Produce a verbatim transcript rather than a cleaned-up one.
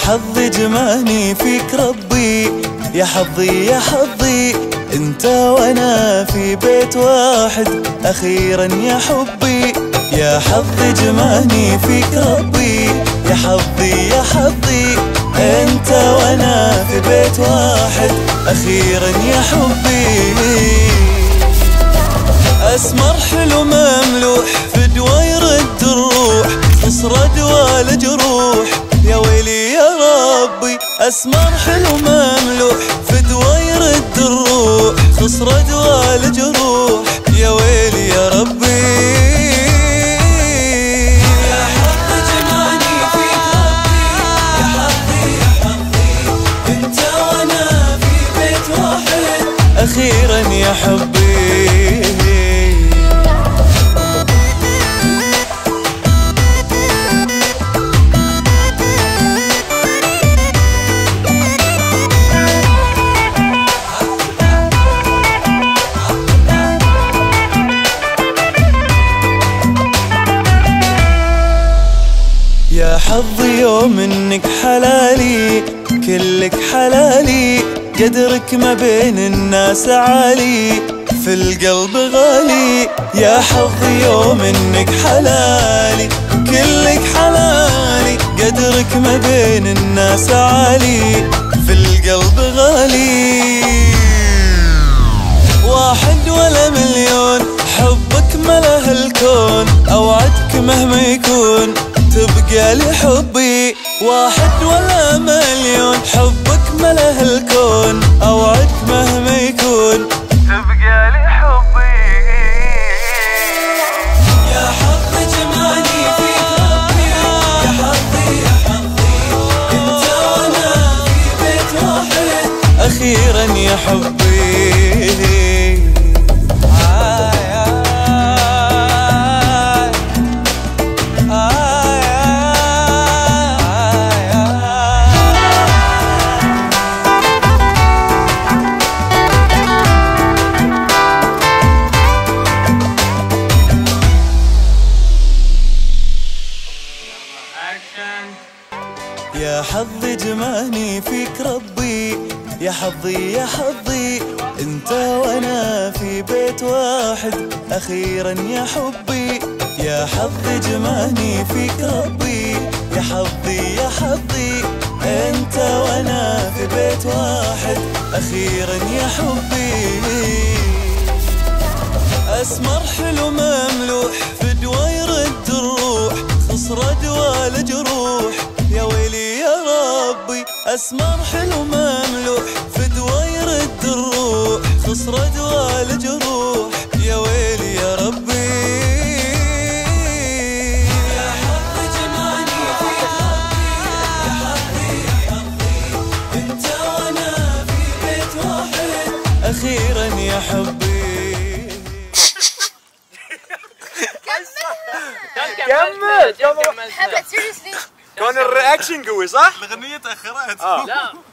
حظي جمعني فيك ربي، يا حظي يا حظي انت وانا في بيت واحد اخيرا يا حبي. يا حظي جمعني فيك ربي، يا حظي يا حظي انت وانا في بيت واحد اخيرا يا حبي. اسمر حلو مملوح فدوى يرد الروح، تصرد ولا جروح يا ويلي يا ربي. اسمر حلو مملوح فدوى يرد الروح، تصرد ولا جروح يا ويلي يا ربي. يا حظي جمعني فيك ربي، يا حظي يا حظي انت وانا في بيت واحد اخيرا يا حبي. يا حظي يوم انك حلالي كلك حلالي، قدرك ما بين الناس عالي في القلب غالي. يا حظي يوم انك حلالي كلك حلالي، قدرك ما بين الناس عالي في القلب غالي. واحد ولا مليون حبك مله الكون، اوعدك مهما يكون تبقى لي حبي. واحد ولا مليون حبك مله الكون، اوعدك مهما يكون تبقى لي حبي. يا حظي جمعني فيك ربي، يا حظي يا حظي انت وانا في بيت واحد اخيرا يا حبي. يا حظي جمعني فيك ربي، يا حظي يا حظي انت وانا في بيت واحد اخيرا يا حبي. يا حظي جمعني فيك ربي، يا حظي يا حظي انت وانا في بيت واحد اخيرا يا حبي. اسمر حلو مملوح فدوى يرد الروح، تصرد ولا جروح يا ويلي يا ربي. اسمر حلو مملوح فدوى يرد الروح، تصرد ولا جروح يا ويلي يا ربي. يا حظي جمعني فيك ربي، يا حظي يا حظي انت وانا في بيت واحد اخيرا يا حبي. كمل كمل. سيريسلي كان الرياكشن قوي صح؟ الاغنية تاخرت. اه